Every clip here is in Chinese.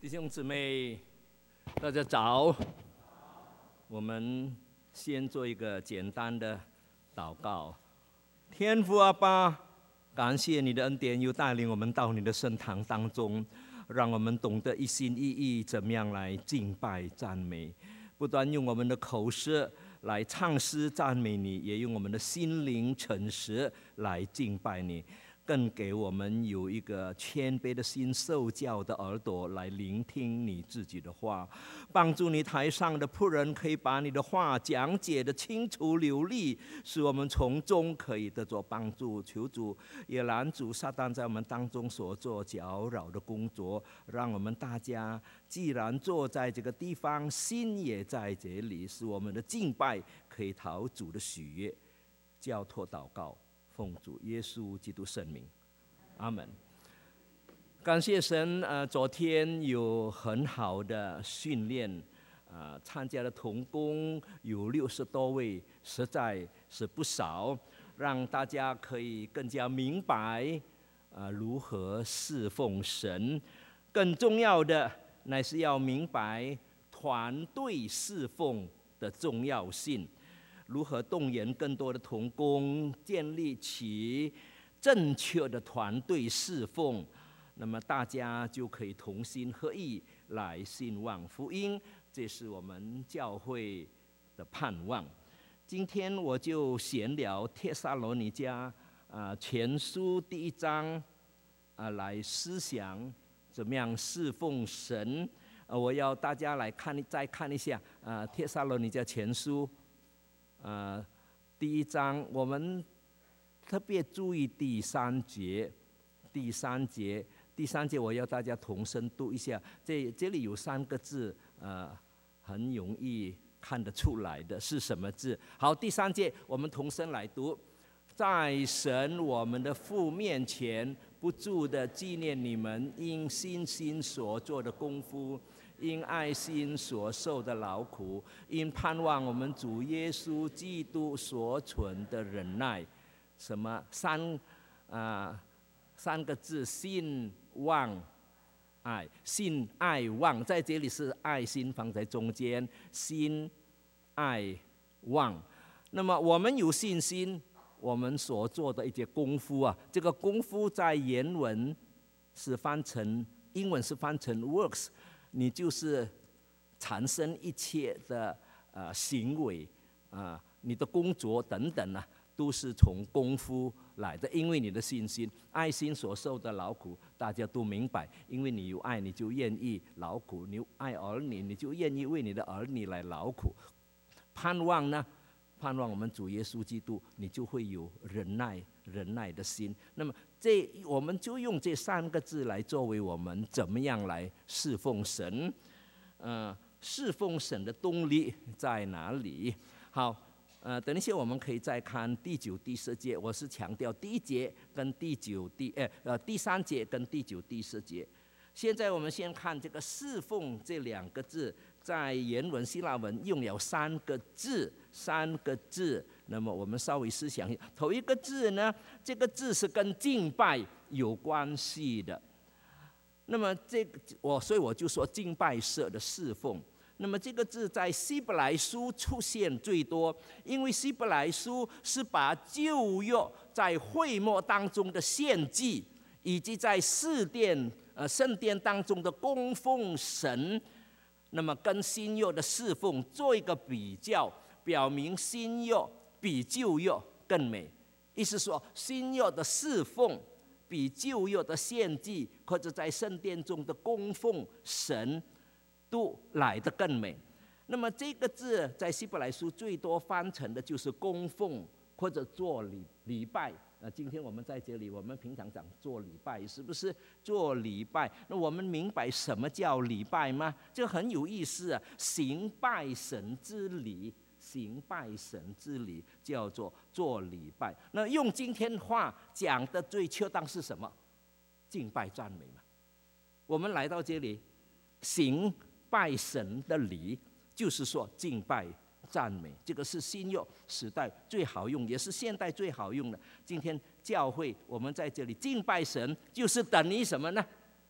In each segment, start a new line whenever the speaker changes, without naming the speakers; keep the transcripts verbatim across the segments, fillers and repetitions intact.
弟兄姊妹，大家早。我们先做一个简单的祷告。天父阿爸，感谢你的恩典，又带领我们到你的圣堂当中，让我们懂得一心一意怎么样来敬拜赞美，不断用我们的口舌来唱诗赞美你，也用我们的心灵诚实来敬拜你，更给我们有一个谦卑的心、受教的耳朵来聆听你自己的话，帮助你台上的仆人可以把你的话讲解得清楚流利，使我们从中可以得着帮助。求主也拦阻撒旦在我们当中所做搅扰的工作，让我们大家既然坐在这个地方，心也在这里，使我们的敬拜可以讨主的喜悦。交托祷告，奉主耶稣基督圣名，阿门。感谢神，呃，昨天有很好的训练，呃，参加的同工有六十多位，实在是不少，让大家可以更加明白，呃，如何侍奉神。更重要的，乃是要明白团队侍奉的重要性。如何动员更多的同工，建立起正确的团队侍奉，那么大家就可以同心合意来兴旺福音，这是我们教会的盼望。今天我就闲聊帖撒罗尼迦啊前书第一章啊来思想怎么样侍奉神。啊，我要大家来看再看一下啊帖撒罗尼迦前书。呃，第一章我们特别注意第三节，第三节，第三节，我要大家同声读一下。这这里有三个字，呃，很容易看得出来的是什么字？好，第三节我们同声来读：在神我们的父面前，不住地纪念你们因信心所做的功夫。因爱心所受的劳苦，因盼望我们主耶稣基督所存的忍耐，什么三啊、呃、三个字：信望爱。信爱望，在这里是爱心放在中间，信爱望。那么我们有信心，我们所做的一些功夫啊，这个功夫在原文是翻成英文是翻成 works。你就是产生一切的呃行为啊、呃，你的工作等等啊，都是从功夫来的。因为你的信心、爱心所受的劳苦，大家都明白。因为你有爱，你就愿意劳苦；你爱儿女，你就愿意为你的儿女来劳苦。盼望呢？盼望我们主耶稣基督，你就会有忍耐、忍耐的心。那么这我们就用这三个字来作为我们怎么样来侍奉神。呃，侍奉神的动力在哪里？好，呃，等一下我们可以再看第九、第十节。我是强调第一节跟第九、第呃呃第三节跟第九、第十节。现在我们先看这个侍奉这两个字，在原文希腊文用了三个字，三个字。那么我们稍微思想一下，头一个字呢，这个字是跟敬拜有关系的。那么这个我所以我就说敬拜式的侍奉。那么这个字在希伯来书出现最多，因为希伯来书是把旧约在会幕当中的献祭，以及在圣殿呃圣殿当中的供奉神，那么跟新约的侍奉做一个比较，表明新约比旧约更美。意思说，新约的侍奉比旧约的献祭或者在圣殿中的供奉神都来得更美。那么这个字在希伯来书最多翻成的就是供奉或者做礼礼拜。那今天我们在这里，我们平常讲做礼拜，是不是做礼拜？那我们明白什么叫礼拜吗？这很有意思啊！行拜神之礼，行拜神之礼叫做做礼拜。那用今天话讲的最恰当是什么？敬拜赞美嘛。我们来到这里，行拜神的礼，就是说敬拜赞美，这个是新约时代最好用，也是现代最好用的。今天教会我们在这里敬拜神，就是等于什么呢？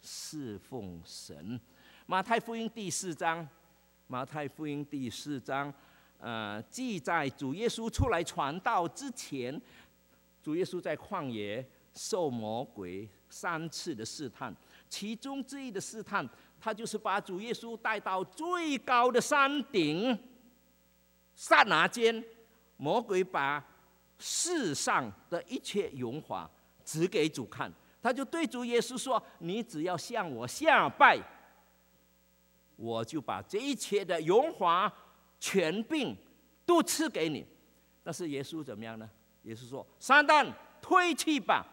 侍奉神。马太福音第四章，马太福音第四章，呃，记载主耶稣出来传道之前，主耶稣在旷野受魔鬼三次的试探，其中之一的试探，他就是把主耶稣带到最高的山顶，刹那间，魔鬼把世上的一切荣华指给主看，他就对主耶稣说：“你只要向我下拜，我就把这一切的荣华权柄都赐给你。”但是耶稣怎么样呢？耶稣说：“撒旦，退去吧！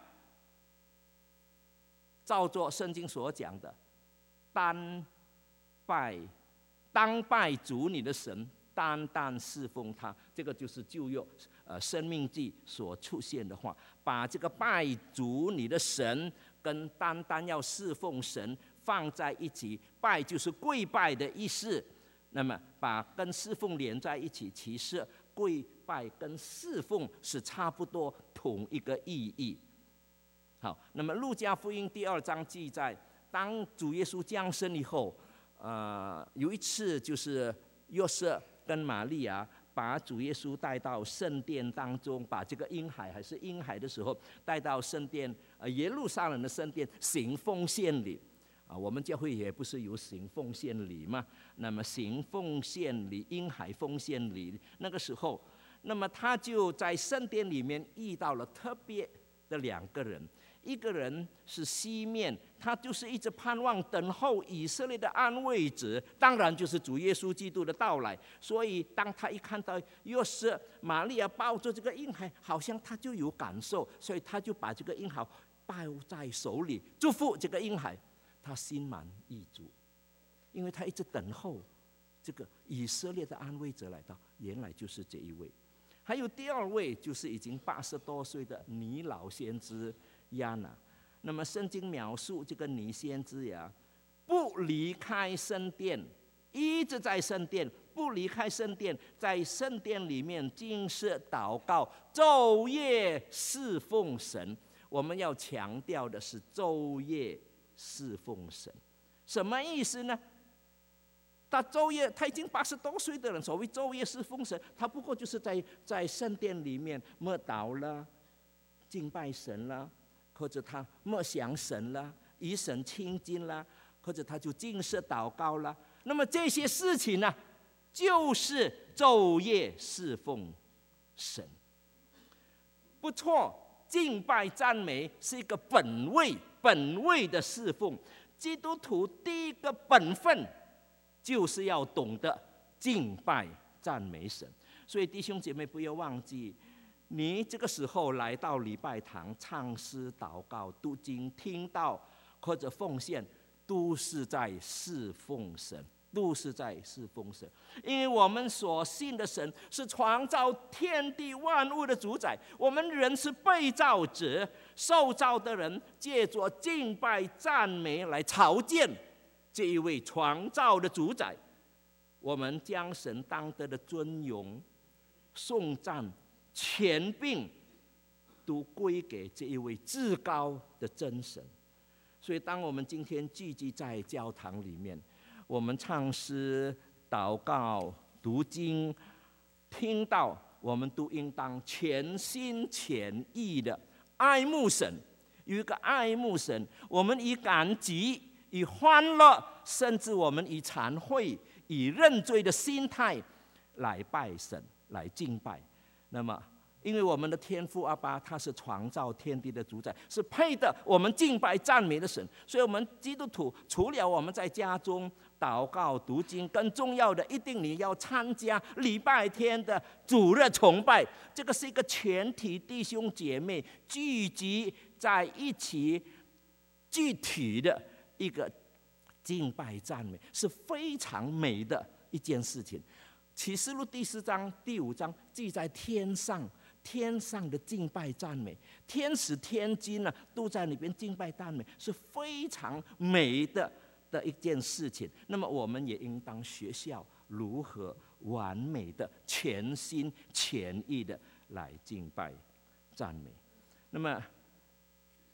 照着圣经所讲的，单拜当拜主你的神，单单侍奉他。”这个就是旧约呃生命记所出现的话，把这个拜主你的神跟单单要侍奉神放在一起，拜就是跪拜的意思。那么把跟侍奉连在一起，其实跪拜跟侍奉是差不多同一个意义。好，那么路加福音第二章记载，当主耶稣降生以后，呃，有一次就是约瑟跟玛利亚把主耶稣带到圣殿当中，把这个婴孩还是婴孩的时候带到圣殿，呃，耶路撒冷的圣殿行奉献礼。啊，我们教会也不是有行奉献礼嘛？那么行奉献礼、婴孩奉献礼，那个时候，那么他就在圣殿里面遇到了特别的两个人。一个人是西面，他就是一直盼望等候以色列的安慰者，当然就是主耶稣基督的到来。所以当他一看到约瑟、玛利亚抱着这个婴孩，好像他就有感受，所以他就把这个婴孩抱在手里，祝福这个婴孩。他心满意足，因为他一直等候这个以色列的安慰者来到，原来就是这一位。还有第二位，就是已经八十多岁的女老先知亚拿。那么圣经描述这个女先知呀，不离开圣殿，一直在圣殿，不离开圣殿，在圣殿里面禁食祷告，昼夜侍奉神。我们要强调的是昼夜侍奉神，什么意思呢？他昼夜，他已经八十多岁的人，所谓昼夜侍奉神，他不过就是在在圣殿里面默祷啦、敬拜神啦，或者他默想神啦、与神亲近啦，或者他就禁食祷告啦。那么这些事情呢，就是昼夜侍奉神。不错，敬拜赞美是一个本位。本位的侍奉，基督徒第一个本分就是要懂得敬拜赞美神。所以弟兄姐妹不要忘记，你这个时候来到礼拜堂唱诗、祷告、读经、听道或者奉献，都是在侍奉神，都是在侍奉神。因为我们所信的神是创造天地万物的主宰，我们人是被造者，受造的人借着敬拜赞美来朝见这一位创造的主宰。我们将神当得的尊荣、颂赞、权柄都归给这一位至高的真神。所以当我们今天聚集在教堂里面，我们唱诗、祷告、读经、听道，我们都应当全心全意的爱慕神。有一个爱慕神，我们以感激、以欢乐，甚至我们以忏悔、以认罪的心态来拜神、来敬拜。那么因为我们的天父阿爸他是创造天地的主宰，是配得我们敬拜赞美的神。所以我们基督徒除了我们在家中祷告读经，更重要的一定你要参加礼拜天的主日崇拜。这个是一个全体弟兄姐妹聚集在一起具体的一个敬拜赞美，是非常美的一件事情。启示录第四章第五章记在天上天上的敬拜赞美，天使天君呢都在里边敬拜赞美，是非常美的的一件事情。那么我们也应当学校如何完美的全心全意的来敬拜赞美。那么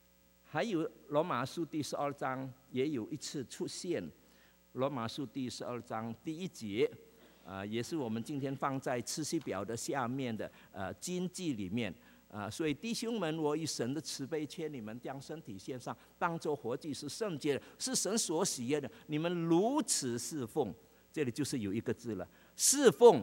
还有罗马书第十二章也有一次出现，罗马书第十二章第一节，啊，也是我们今天放在次序表的下面的呃经记里面啊。所以弟兄们，我以神的慈悲劝你们，将身体献上，当作活祭，是圣洁的，是神所喜悦的。你们如此侍奉，这里就是有一个字了，侍奉。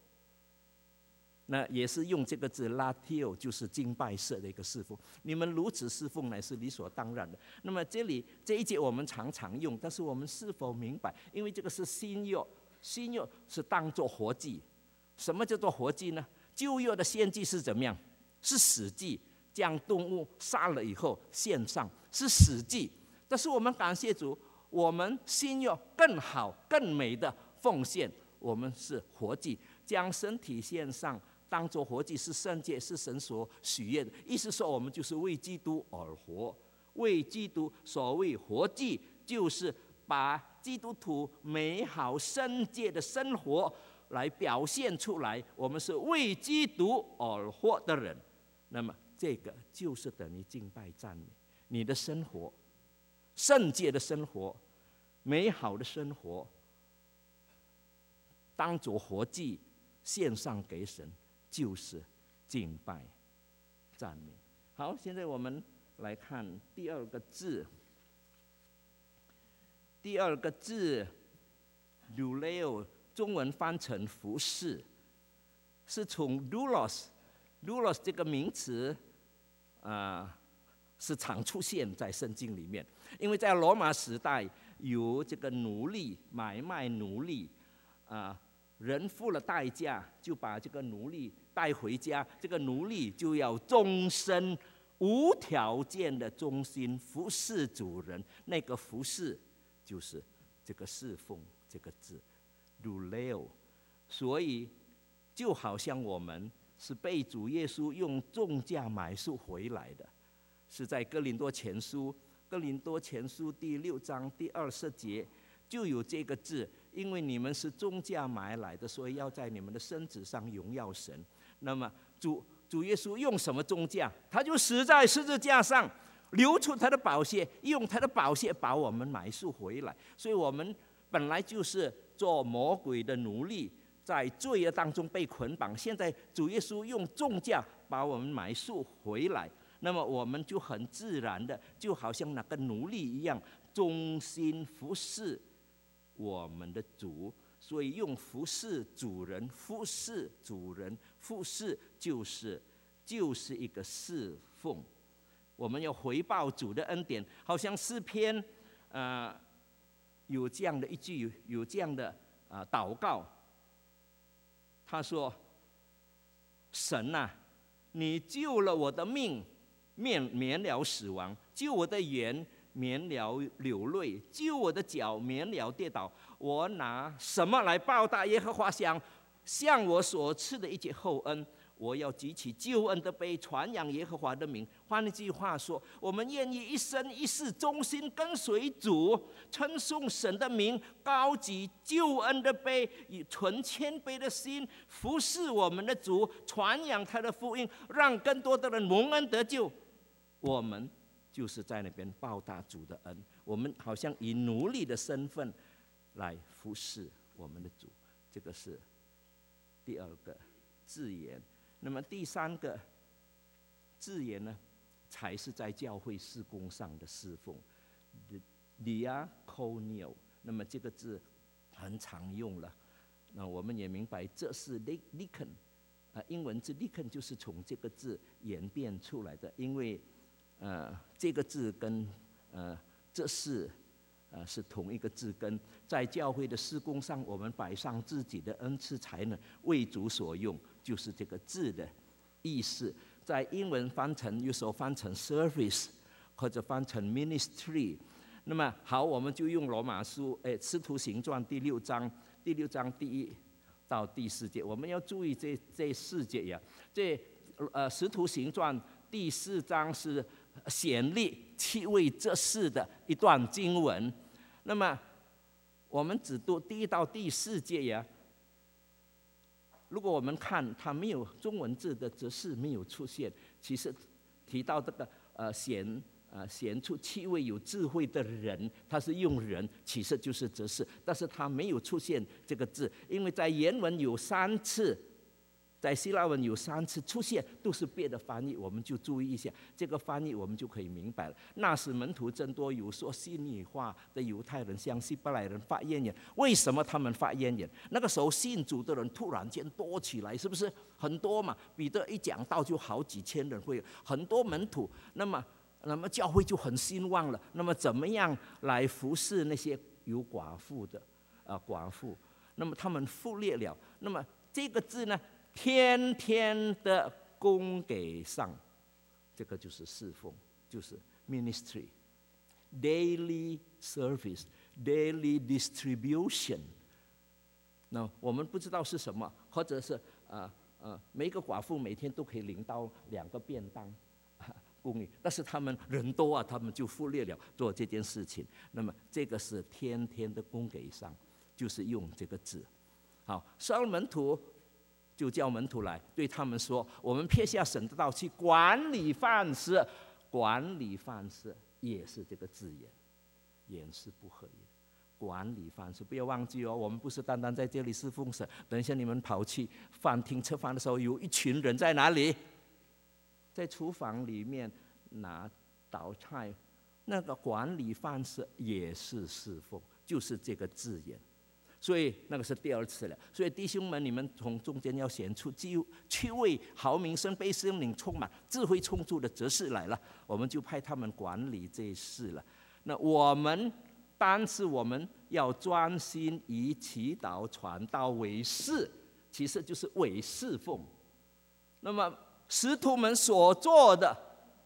那也是用这个字 latio， 就是敬拜式的一个侍奉。你们如此侍奉乃是理所当然的。那么这里这一节我们常常用，但是我们是否明白？因为这个是新约，新约是当作活祭。什么叫做活祭呢？旧约的献祭是怎么样？是死祭，将动物杀了以后献上，是死祭。但是我们感谢主，我们新约更好更美的奉献，我们是活祭，将身体献上。当作活祭，是圣洁，是神所喜悦的。意思说，我们就是为基督而活，为基督。所谓活祭，就是把基督徒美好圣洁的生活来表现出来。我们是为基督而活的人，那么这个就是等于敬拜赞美。你的生活，圣洁的生活，美好的生活，当作活祭献上给神。就是敬拜、赞美。好，现在我们来看第二个字。第二个字 ，doulo， 中文翻成服侍，是从 doulos，doulos 这个名词啊、呃，是常出现在圣经里面。因为在罗马时代有这个奴隶买卖奴隶啊。呃人付了代价，就把这个奴隶带回家，这个奴隶就要终身无条件的忠心服侍主人。那个服侍就是这个侍奉这个字 doulo。 所以就好像我们是被主耶稣用重价买赎回来的，是在哥林多前书哥林多前书第六章第二十节就有这个字。因为你们是重价买来的，所以要在你们的身子上荣耀神。那么主主耶稣用什么重价？他就死在十字架上，流出他的宝血，用他的宝血把我们买赎回来。所以我们本来就是做魔鬼的奴隶，在罪恶当中被捆绑。现在主耶稣用重价把我们买赎回来，那么我们就很自然的，就好像那个奴隶一样，忠心服侍我们的主。所以用服侍主人，服侍主人，服侍就是就是一个侍奉。我们要回报主的恩典，好像诗篇呃有这样的一句，有这样的啊、呃、祷告。他说：“神啊，你救了我的命，免免了死亡，救我的眼。”免了流泪，救我的脚，免了跌倒。我拿什么来报答耶和华？想向我所赐的一切厚恩，我要举起救恩的杯，传扬耶和华的名。换一句话说，我们愿意一生一世忠心跟随主，称颂神的名，高举救恩的杯，以存谦卑的心服侍我们的主，传扬他的福音，让更多的人蒙恩得救。我们就是在那边报答主的恩，我们好像以奴隶的身份来服侍我们的主，这个是第二个字眼。那么第三个字眼呢，才是在教会事工上的侍奉 diakonio。 那么这个字很常用了，那我们也明白这是 deacon， 呃，英文字 deacon 就是从这个字演变出来的，因为呃，这个字跟呃这是呃是同一个字根，在教会的事工上，我们摆上自己的恩赐才能为主所用，就是这个字的意思。在英文翻成有时候翻成 service 或者翻成 ministry。那么好，我们就用罗马书诶使徒行传第六章第六章第一到第四节，我们要注意这这四节呀。这呃使徒行传第四章是显立七位执事的一段经文。那么我们只读第一到第四节呀。如果我们看它没有中文字的执事没有出现，其实提到这个呃显呃选出七位有智慧的人，他是用人，其实就是哲士，但是他没有出现这个字，因为在原文有三次。在希腊文有三次出现，都是别的翻译，我们就注意一下这个翻译，我们就可以明白了。那时门徒增多，有说希腊话的犹太人向希伯来人发怨言。为什么他们发怨言？那个时候信主的人突然间多起来，是不是很多嘛？彼得一讲道就好几千人会，很多门徒，那么那么教会就很兴旺了。那么怎么样来服侍那些有寡妇的啊寡妇？那么他们忽略了。那么这个字呢？天天的供给上，这个就是侍奉，就是 ministry， daily service， daily distribution。那我们不知道是什么，或者是呃呃，每个寡妇每天都可以领到两个便当供应，但是他们人多啊，他们就忽略了做这件事情。那么这个是天天的供给上，就是用这个字。好，十二门徒。就叫门徒来，对他们说：“我们撇下神的道去管理饭食，管理饭食也是这个字眼，言是不合意的。管理饭食，不要忘记哦，我们不是单单在这里侍奉神。等一下你们跑去饭厅吃饭的时候，有一群人在哪里？在厨房里面拿倒菜，那个管理饭食也是侍奉，就是这个字眼。”所以那个是第二次了。所以弟兄们，你们从中间要选出七位好名声、被圣灵充满、智慧充足的哲士来了，我们就派他们管理这事了。那我们，但是我们要专心以祈祷、传道为事，其实就是为侍奉。那么使徒们所做的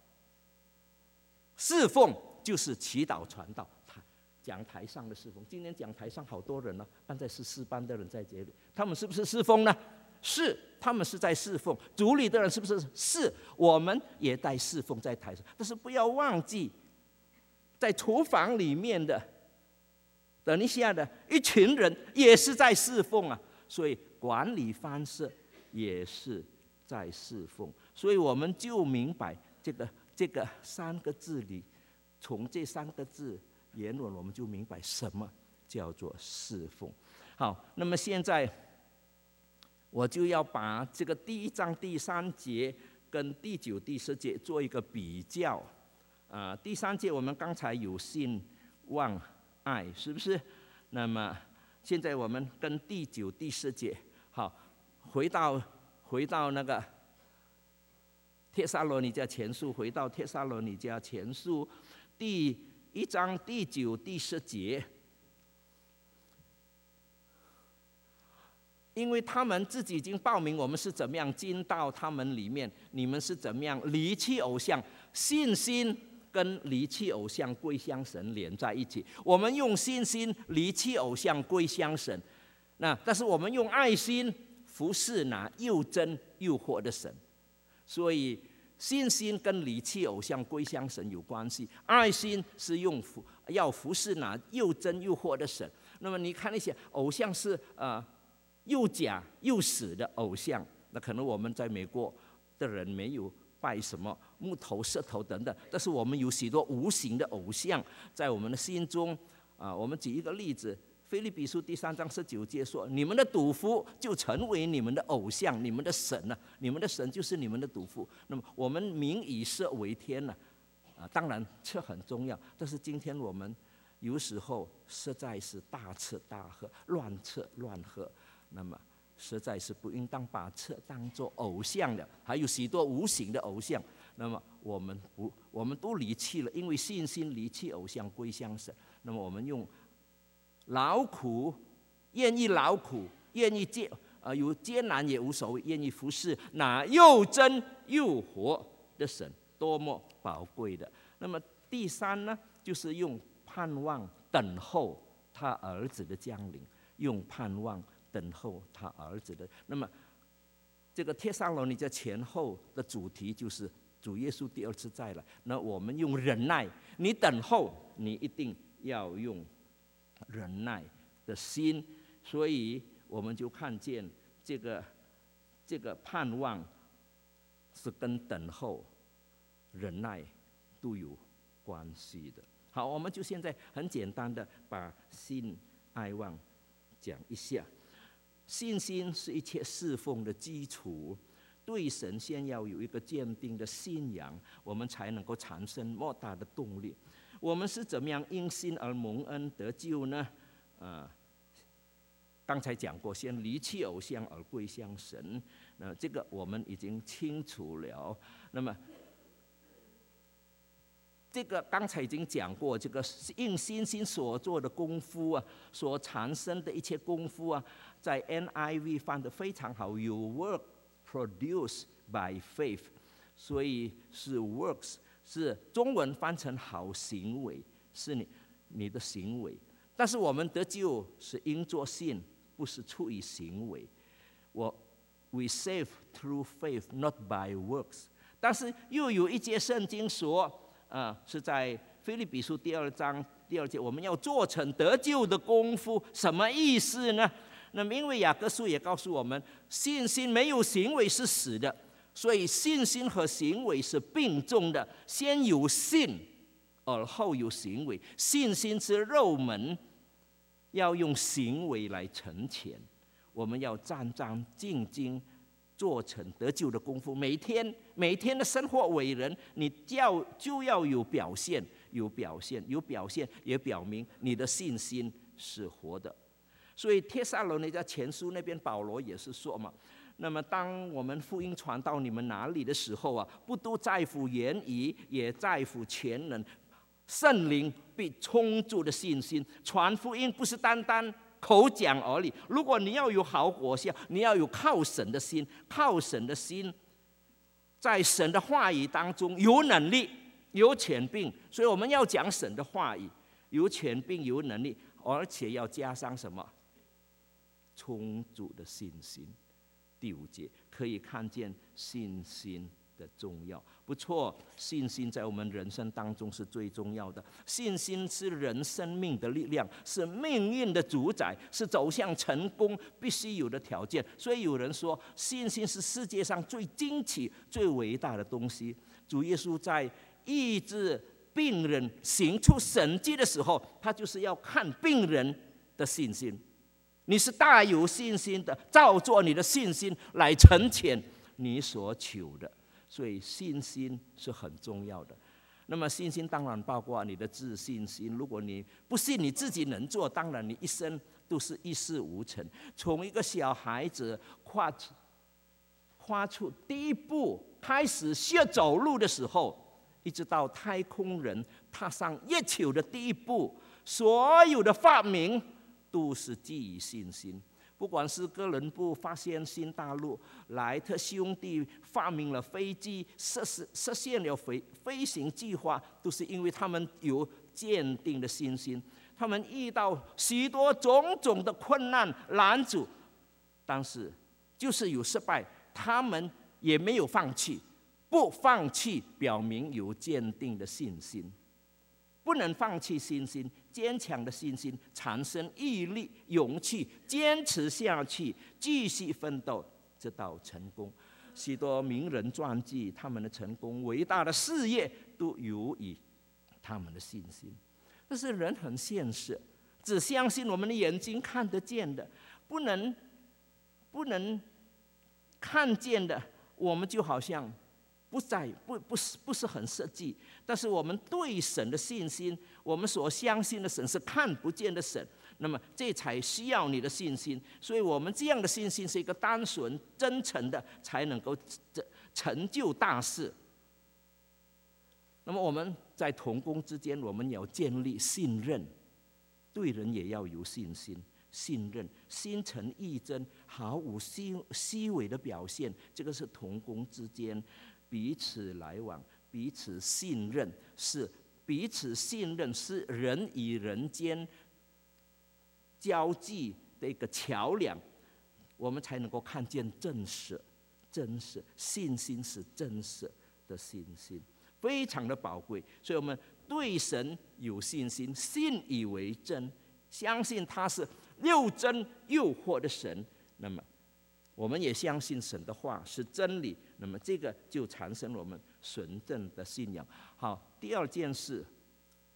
侍奉，就是祈祷、传道。讲台上的侍奉，今天讲台上好多人呢、啊，办在十四班的人在这里，他们是不是侍奉呢？是，他们是在侍奉。主里的人是不是？是，我们也在侍奉在台上。但是不要忘记，在厨房里面的，等一下的一群人也是在侍奉啊。所以管理方式也是在侍奉。所以我们就明白这个这个三个字里，从这三个字。言论我们就明白什么叫做侍奉。好，那么现在我就要把这个第一章第三节跟第九、第十节做一个比较。啊、呃，第三节我们刚才有信、望、爱，是不是？那么现在我们跟第九、第十节，好，回到回到那个帖撒罗尼迦前书，回到帖撒罗尼迦前书第。一章第九、第十节，因为他们自己已经报名，我们是怎么样进到他们里面，你们是怎么样离弃偶像，信心跟离弃偶像归向神连在一起。我们用信心离弃偶像归向神，那但是我们用爱心服侍那又真又活的神，所以。信心跟离弃偶像归向神有关系，爱心是用服要服侍那又真又活的神。那么你看那些偶像是呃又假又死的偶像，那可能我们在美国的人没有拜什么木头、石头等等，但是我们有许多无形的偶像在我们的心中啊、呃。我们举一个例子。腓立比书第三章十九节说：“你们的赌夫就成为你们的偶像，你们的神了、啊。你们的神就是你们的赌夫。那么我们民以色为天了、啊，啊，当然这很重要。但是今天我们有时候实在是大吃大喝，乱吃乱喝。那么实在是不应当把这当作偶像了。还有许多无形的偶像。那么我们不，我们都离弃了，因为信心离弃偶像归向神。那么我们用。”劳苦，愿意劳苦，愿意艰呃有艰难也无所谓，愿意服侍那又真又活的神，多么宝贵的。那么第三呢，就是用盼望等候他儿子的降临，用盼望等候他儿子的。那么这个帖撒罗尼迦前后的主题就是主耶稣第二次再来。那我们用忍耐，你等候，你一定要用。忍耐的心，所以我们就看见这个这个盼望是跟等候、忍耐都有关系的。好，我们就现在很简单的把信爱望讲一下。信心是一切侍奉的基础，对神先要有一个坚定的信仰，我们才能够产生莫大的动力。我们是怎么样因信而蒙恩得救呢？呃，刚才讲过，先离弃偶像而归向神，那这个我们已经清楚了。那么这个刚才已经讲过，这个因信心所做的功夫啊，所产生的一切功夫啊，在 N I V 翻得非常好，有 work produced by faith， 所以是 works， 是中文翻成好行为，是你你的行为。但是我们得救是因着信，不是出于行为。我 we save through faith, not by works。但是又有一节圣经说，呃，是在腓立比书第二章第二节，我们要做成得救的功夫，什么意思呢？那么因为雅各书也告诉我们，信心没有行为是死的，所以信心和行为是并重的，先有信，而后有行为。信心是肉门，要用行为来成全。我们要战战兢兢，做成得救的功夫。每天每天的生活为人，你就就要有表现，有表现，有表现，也表明你的信心是活的。所以帖撒罗尼迦前书那边保罗也是说嘛，那么当我们福音传到你们哪里的时候啊，不都在乎言语，也在乎全能，圣灵必充足的信心。传福音不是单单口讲而已，如果你要有好果效，你要有靠神的心，靠神的心，在神的话语当中有能力，有权柄。所以我们要讲神的话语，有权柄，有能力，而且要加上什么？充足的信心。第五节可以看见信心的重要。不错，信心在我们人生当中是最重要的。信心是人生命的力量，是命运的主宰，是走向成功必须有的条件。所以有人说，信心是世界上最惊奇、最伟大的东西。主耶稣在医治病人、行出神迹的时候，他就是要看病人的信心。你是大有信心的，照着你的信心来成全你所求的。所以信心是很重要的。那么信心当然包括你的自信心。如果你不信你自己能做，当然你一生都是一事无成。从一个小孩子跨出跨出第一步，开始学走路的时候，一直到太空人踏上月球的第一步，所有的发明都是基于信心。不管是哥伦布发现新大陆，莱特兄弟发明了飞机，实实现了飞飞行计划，都是因为他们有坚定的信心。他们遇到许多种种的困难拦阻，但是就是有失败，他们也没有放弃。不放弃表明有坚定的信心。不能放弃信心，坚强的信心产生毅力、勇气，坚持下去，继续奋斗，直到成功。许多名人传记，他们的成功、伟大的事业，都由于他们的信心。但是人很现实，只相信我们的眼睛看得见的，不能不能看见的，我们就好像不在不不是不是很实际。但是我们对神的信心，我们所相信的神是看不见的神，那么这才需要你的信心。所以我们这样的信心是一个单纯真诚的，才能够成就大事。那么我们在同工之间，我们要建立信任，对人也要有信心。信任、心诚意真、毫无虚虚伪的表现，这个是同工之间彼此来往、彼此信任，是彼此信任，是人与人间交际的一个桥梁，我们才能够看见真实。真实信心是真实的信心，非常的宝贵。所以我们对神有信心，信以为真，相信他是又真又活的神。那么我们也相信神的话是真理，那么这个就产生了我们纯正的信仰。好，第二件事，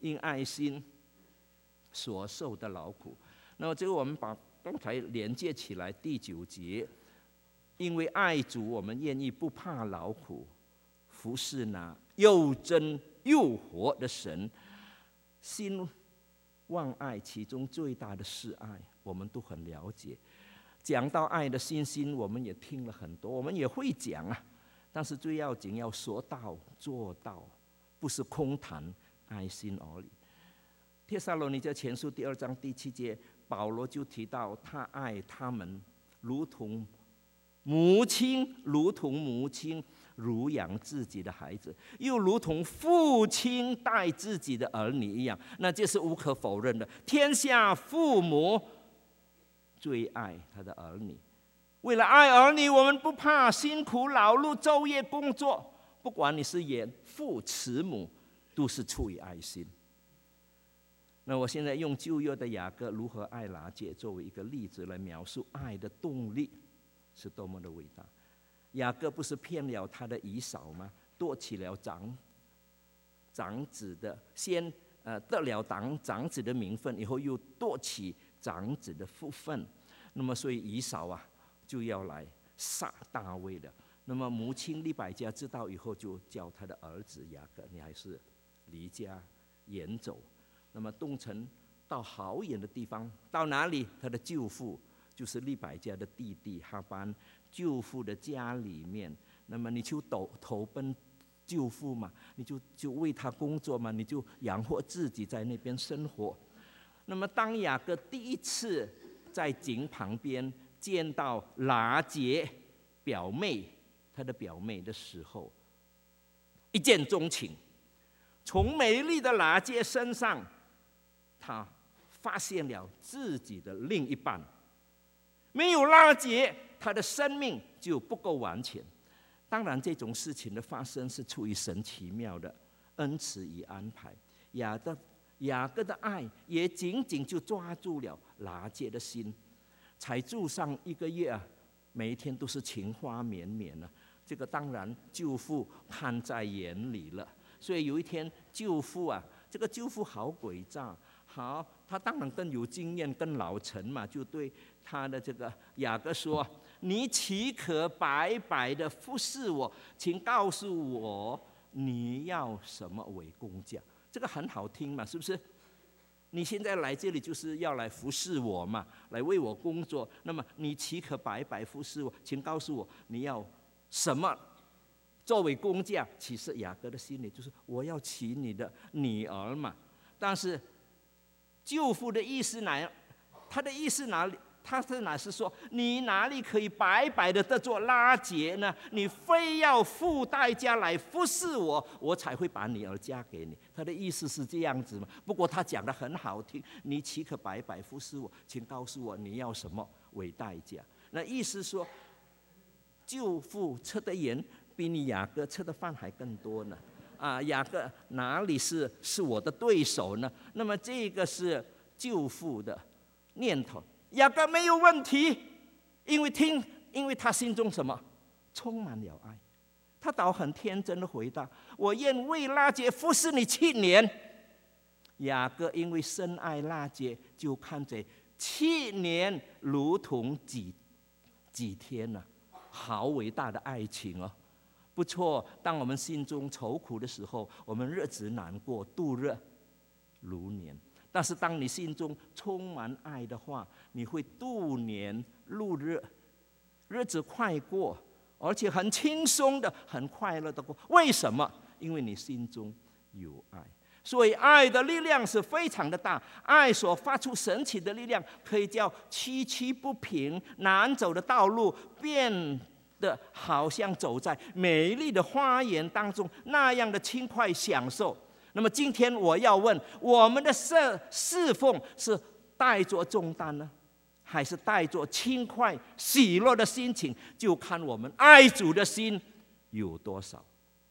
因爱心所受的劳苦。那么这个我们把刚才连接起来，第九节，因为爱主，我们愿意不怕劳苦，服侍那又真又活的神。心望爱，其中最大的是爱，我们都很了解。讲到爱的信心，我们也听了很多，我们也会讲啊。但是最要紧要说到做到，不是空谈爱心而已。帖撒罗尼迦前书第二章第七节，保罗就提到他爱他们如同母亲，如同母亲乳养自己的孩子，又如同父亲待自己的儿女一样。那这是无可否认的。天下父母最爱他的儿女，为了爱儿女，我们不怕辛苦劳碌，昼夜工作。不管你是严父慈母，都是出于爱心。那我现在用旧约的雅各如何爱拿结作为一个例子来描述爱的动力是多么的伟大。雅各不是骗了他的以扫吗？夺起了长长子的先呃得了长长子的名分，以后又夺起长子的福分。那么所以以扫啊就要来杀大卫了。那么母亲利百加知道以后，就叫他的儿子雅各，你还是离家远走。那么东城到好远的地方，到哪里？他的舅父就是利百加的弟弟哈班，舅父的家里面。那么你就投投奔舅父嘛，你就就为他工作嘛，你就养活自己在那边生活。那么当雅各第一次在井旁边见到拿结表妹，他的表妹的时候，一见钟情，从美丽的拿结身上，他发现了自己的另一半。没有拉结，他的生命就不够完全。当然，这种事情的发生是出于神奇妙的恩慈与安排。雅各雅各的爱也紧紧就抓住了拿结的心，才住上一个月啊，每一天都是情花绵绵啊。这个当然舅父看在眼里了，所以有一天舅父啊，这个舅父好诡诈。好，他当然更有经验、更老成嘛，就对他的这个雅各说：“你岂可白白的服侍我？请告诉我你要什么为工价？”这个很好听嘛，是不是？你现在来这里就是要来服侍我嘛，来为我工作。那么你岂可白白服侍我？请告诉我你要什么作为工价？其实雅各的心里就是我要娶你的女儿嘛，但是。舅父的意思哪？他的意思哪里？他是哪是说你哪里可以白白的得做拉结呢？你非要付代价来服侍我，我才会把女儿嫁给你。他的意思是这样子嘛？不过他讲得很好听，你岂可白白服侍我？请告诉我你要什么为代价？那意思说，舅父吃的盐比你雅各吃的饭还更多呢。啊，雅各哪里是是我的对手呢？那么这个是舅父的念头。雅各没有问题，因为听，因为他心中什么充满了爱。他倒很天真的回答：“我愿为拉结服侍你七年。”雅各因为深爱拉结，就看着七年如同几几天呢、啊，好伟大的爱情哦。不错，当我们心中愁苦的时候，我们日子难过，度日如年。但是当你心中充满爱的话，你会度年如日，日子快过，而且很轻松的、很快乐的过。为什么？因为你心中有爱。所以爱的力量是非常的大，爱所发出神奇的力量，可以叫崎岖不平、难走的道路变的好像走在美丽的花园当中，那样的轻快享受。那么今天我要问，我们的侍侍奉是带着重担呢，还是带着轻快喜乐的心情？就看我们爱主的心有多少。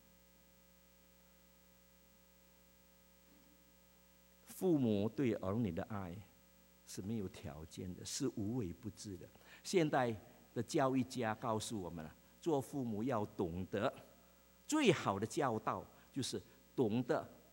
父母对儿女的爱是没有条件的，是无微不至的。现代的教育家告诉我们了，做父母要懂得最好的教导就是懂得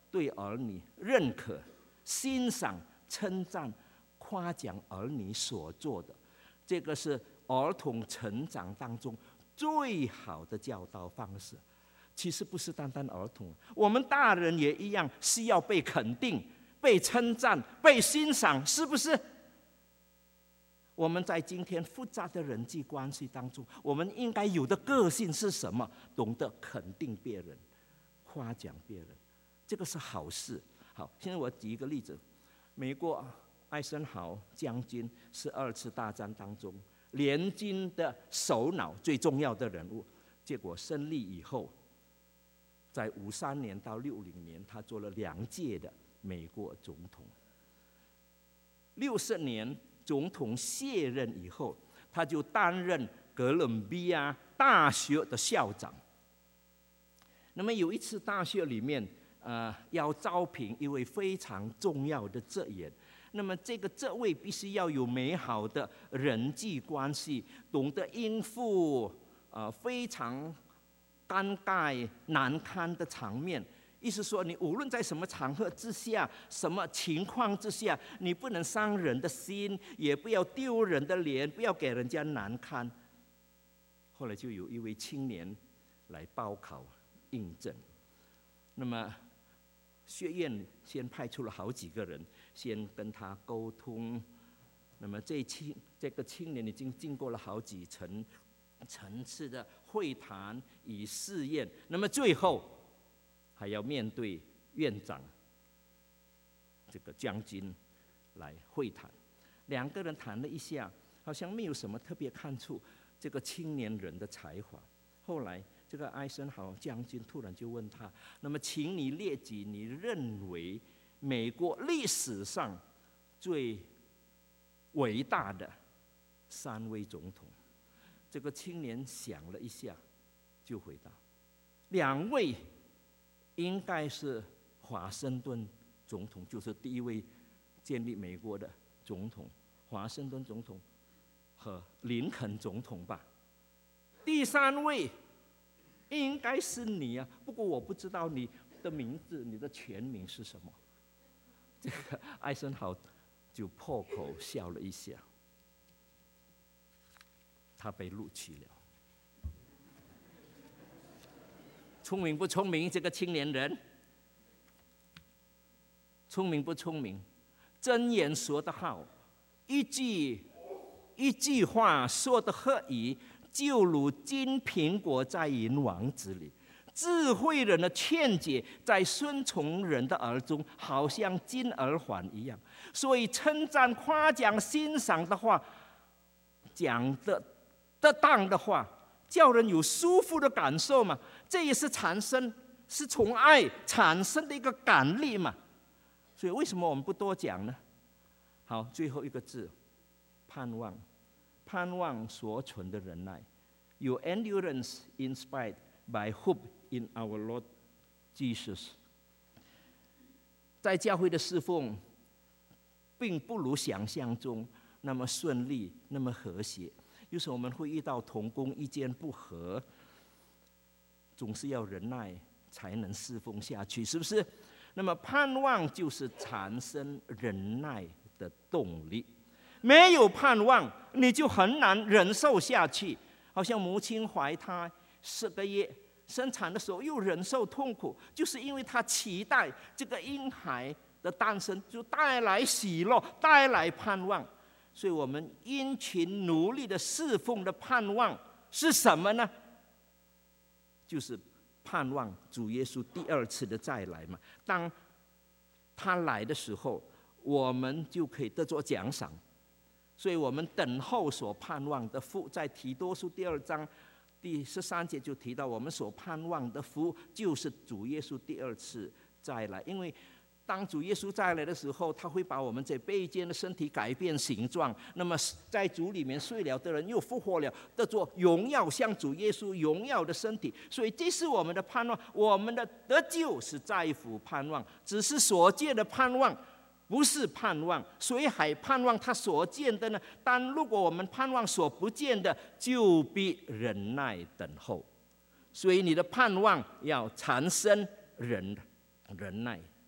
对儿女认可、欣赏、称赞、夸奖儿女所做的，这个是儿童成长当中最好的教导方式。其实不是单单儿童，我们大人也一样，需要被肯定、被称赞、被欣赏，是不是？我们在今天复杂的人际关系当中，我们应该有的个性是什么？懂得肯定别人、夸奖别人，这个是好事。好，现在我举一个例子，美国艾森豪将军是二次大战当中联军的首脑，最重要的人物。结果胜利以后，在五三年到六零年，他做了两届的美国总统。六十年总统卸任以后，他就担任哥伦比亚大学的校长。那么有一次大学里面，呃，要招聘一位非常重要的职员。那么这个这位必须要有美好的人际关系，懂得应付呃非常尴尬难堪的场面。意思说，你无论在什么场合之下、什么情况之下，你不能伤人的心，也不要丢人的脸，不要给人家难堪。后来就有一位青年来报考应征，那么学院先派出了好几个人，先跟他沟通。那么这青这个青年已经经过了好几层层次的会谈与试验，那么最后还要面对院长这个将军来会谈。两个人谈了一下，好像没有什么特别看出这个青年人的才华。后来这个艾森豪将军突然就问他：那么请你列举你认为美国历史上最伟大的三位总统。这个青年想了一下，就回答：两位应该是华盛顿总统，就是第一位建立美国的总统，华盛顿总统和林肯总统吧。第三位应该是你啊，不过我不知道你的名字，你的全名是什么？这个艾森豪就破口笑了一下，他被录取了。聪明不聪明？这个青年人聪明不聪明？箴言说得好，一句一句话说得合宜，就如金苹果在银王子里。智慧人的劝解在顺从人的耳中，好像金耳环一样。所以称赞、夸奖、欣赏的话，讲的得当的话，叫人有舒服的感受嘛。这也是产生是从爱产生的一个感力嘛。所以为什么我们不多讲呢？好，最后一个字，盼望。盼望所存的忍耐，有 endurance inspired by hope in our Lord Jesus。 在教会的侍奉，并不如想象中那么顺利，那么和谐。有时候我们会遇到同工意见不合，总是要忍耐才能侍奉下去，是不是？那么盼望就是产生忍耐的动力。没有盼望，你就很难忍受下去。好像母亲怀胎十个月，生产的时候又忍受痛苦，就是因为她期待这个婴孩的诞生，就带来喜乐，带来盼望。所以我们殷勤努力的侍奉的盼望是什么呢？就是盼望主耶稣第二次的再来嘛。当他来的时候，我们就可以得着奖赏。所以我们等候所盼望的福，在提多书第二章第十三节就提到，我们所盼望的福就是主耶稣第二次再来。因为当主耶稣再来的时候，他会把我们这卑贱的身体改变形状，那么在主里面睡了的人又复活了，得着荣耀，像主耶稣荣耀的身体。所以这是我们的盼望，我们的得救是在乎盼望，只是所见的盼望不是盼望，谁还盼望他所见的呢？但如果我们盼望所不见的，就必忍耐等候。所以你的盼望要产生忍忍耐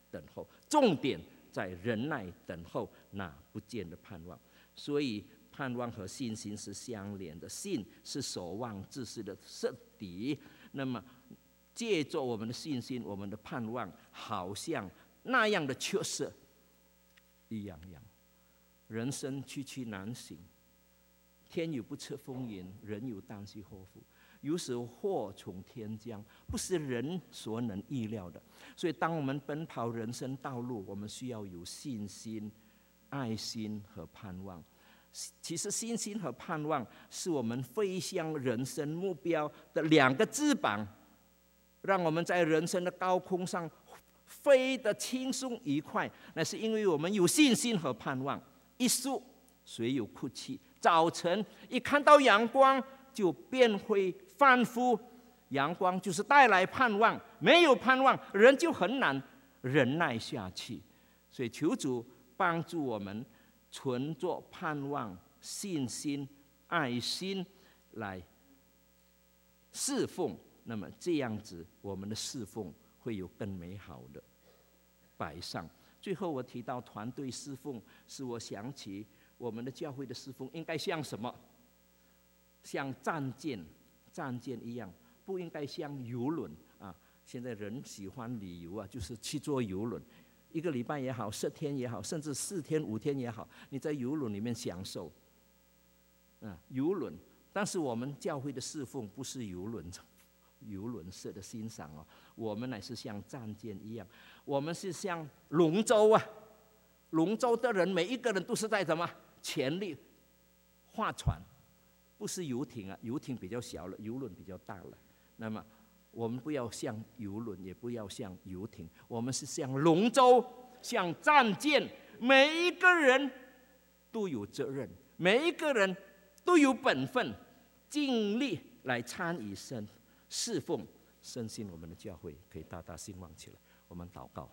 等候，重点在忍耐等候那不见的盼望。所以盼望和信心是相连的，信是守望之事的实底。那么借着我们的信心，我们的盼望好像那样的缺失一样样。人生区区难行，天有不测风云，人有旦夕祸福。有时祸从天降，不是人所能预料的。所以当我们奔跑人生道路，我们需要有信心、爱心和盼望。其实信心和盼望是我们飞向人生目标的两个翅膀，让我们在人生的高空上飞得轻松愉快。那是因为我们有信心和盼望。一宿虽有哭泣，早晨一看到阳光就便会欢呼。阳光就是带来盼望，没有盼望，人就很难忍耐下去。所以求主帮助我们存着盼望、信心、爱心来侍奉，那么这样子我们的侍奉会有更美好的摆上。最后我提到团队侍奉，使我想起我们的教会的侍奉应该像什么？像战舰、战舰一样，不应该像游轮啊。现在人喜欢旅游啊，就是去坐游轮，一个礼拜也好，十天也好，甚至四天、五天也好，你在游轮里面享受啊，游轮。但是我们教会的侍奉不是游轮游轮式的欣赏哦，我们乃是像战舰一样，我们是像龙舟啊，龙舟的人每一个人都是在什么全力划船，不是游艇啊，游艇比较小了，游轮比较大了。那么我们不要像游轮，也不要像游艇，我们是像龙舟，像战舰，每一个人都有责任，每一个人都有本分，尽力来参与神侍奉，深信我们的教会可以大大兴旺起来。我们祷告。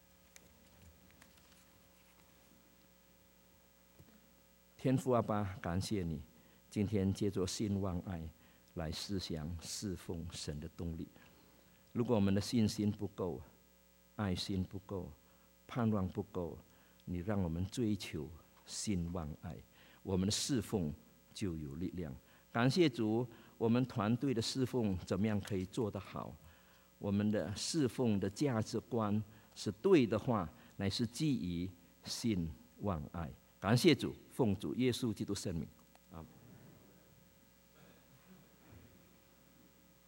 天父阿爸，感谢你今天借着信望爱来思想侍奉神的动力。如果我们的信心不够，爱心不够，盼望不够，你让我们追求信望爱，我们的侍奉就有力量。感谢主，我们团队的侍奉怎么样可以做得好？我们的侍奉的价值观是对的话，乃是基于信望爱。感谢主，奉主耶稣基督圣名。